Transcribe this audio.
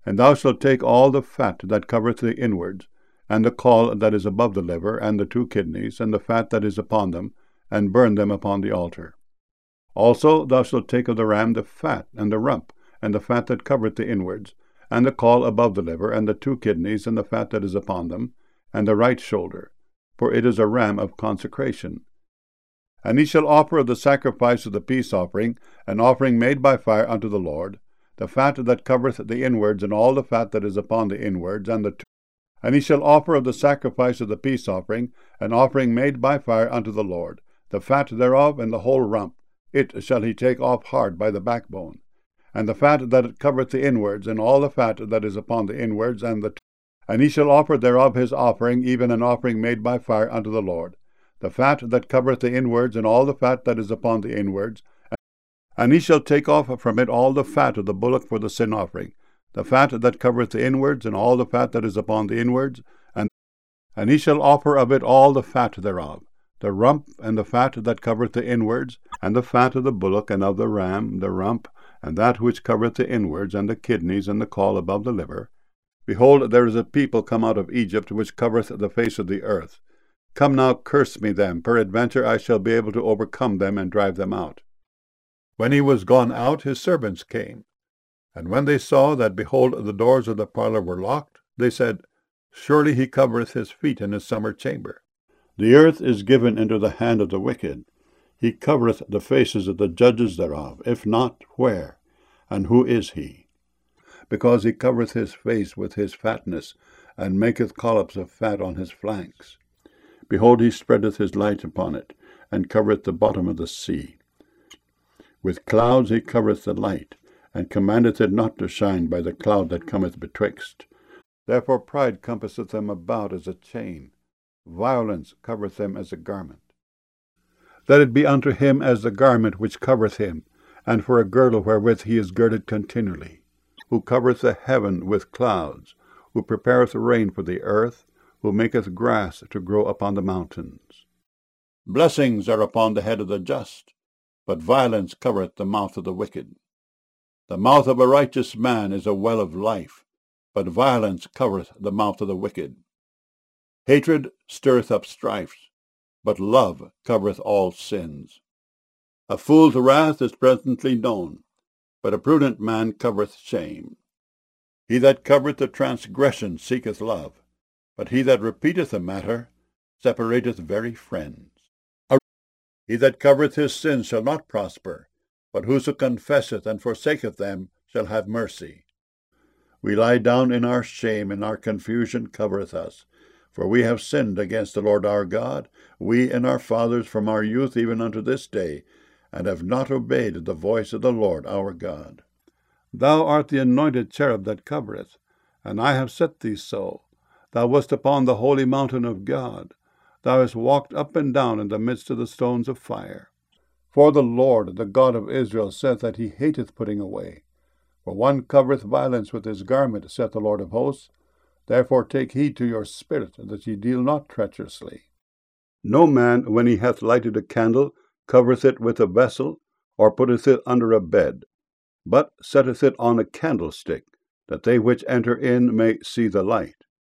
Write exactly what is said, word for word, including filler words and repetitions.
And thou shalt take all the fat that covereth the inwards, and the caul that is above the liver, and the two kidneys, and the fat that is upon them, and burn them upon the altar. Also thou shalt take of the ram the fat, and the rump, and the fat that covereth the inwards, and the caul above the liver, and the two kidneys, and the fat that is upon them, and the right shoulder, for it is a ram of consecration. And he shall offer of the sacrifice of the peace offering an offering made by fire unto the Lord, the fat that covereth the inwards, and all the fat that is upon the inwards, and the two. And he shall offer of the sacrifice of the peace offering an offering made by fire unto the Lord, the fat thereof, and the whole rump, it shall he take off hard by the backbone, and the fat that covereth the inwards, and all the fat that is upon the inwards, and the two. And he shall offer thereof his offering, even an offering made by fire unto the Lord, the fat that covereth the inwards, and all the fat that is upon the inwards. And he shall take off from it all the fat of the bullock for the sin offering, the fat that covereth the inwards, and all the fat that is upon the inwards, and, and he shall offer of it all the fat thereof, the rump, and the fat that covereth the inwards, and the fat of the bullock, and of the ram, the rump, and that which covereth the inwards, and the kidneys, and the caul above the liver. Behold, there is a people come out of Egypt, which covereth the face of the earth. Come now, curse me them, peradventure I shall be able to overcome them, and drive them out. When he was gone out, his servants came. And when they saw that, behold, the doors of the parlour were locked, they said, Surely he covereth his feet in his summer chamber. The earth is given into the hand of the wicked. He covereth the faces of the judges thereof. If not, where? And who is he? Because he covereth his face with his fatness, and maketh collops of fat on his flanks. Behold, he spreadeth his light upon it, and covereth the bottom of the sea. With clouds he covereth the light, and commandeth it not to shine by the cloud that cometh betwixt. Therefore pride compasseth them about as a chain, violence covereth them as a garment. Let it be unto him as the garment which covereth him, and for a girdle wherewith he is girded continually, who covereth the heaven with clouds, who prepareth rain for the earth, who maketh grass to grow upon the mountains. Blessings are upon the head of the just, but violence covereth the mouth of the wicked. The mouth of a righteous man is a well of life, but violence covereth the mouth of the wicked. Hatred stirreth up strife, but love covereth all sins. A fool's wrath is presently known, but a prudent man covereth shame. He that covereth the transgression seeketh love, but he that repeateth a matter separateth very friends. He that covereth his sins shall not prosper, but whoso confesseth and forsaketh them shall have mercy. We lie down in our shame, and our confusion covereth us. For we have sinned against the Lord our God, we and our fathers from our youth even unto this day, and have not obeyed the voice of the Lord our God. Thou art the anointed cherub that covereth, and I have set thee so. Thou wast upon the holy mountain of God. Thou hast walked up and down in the midst of the stones of fire. For the Lord, the God of Israel, saith that he hateth putting away. For one covereth violence with his garment, saith the Lord of hosts. Therefore take heed to your spirit, that ye deal not treacherously. No man, when he hath lighted a candle, covereth it with a vessel, or putteth it under a bed, but setteth it on a candlestick, that they which enter in may see the light.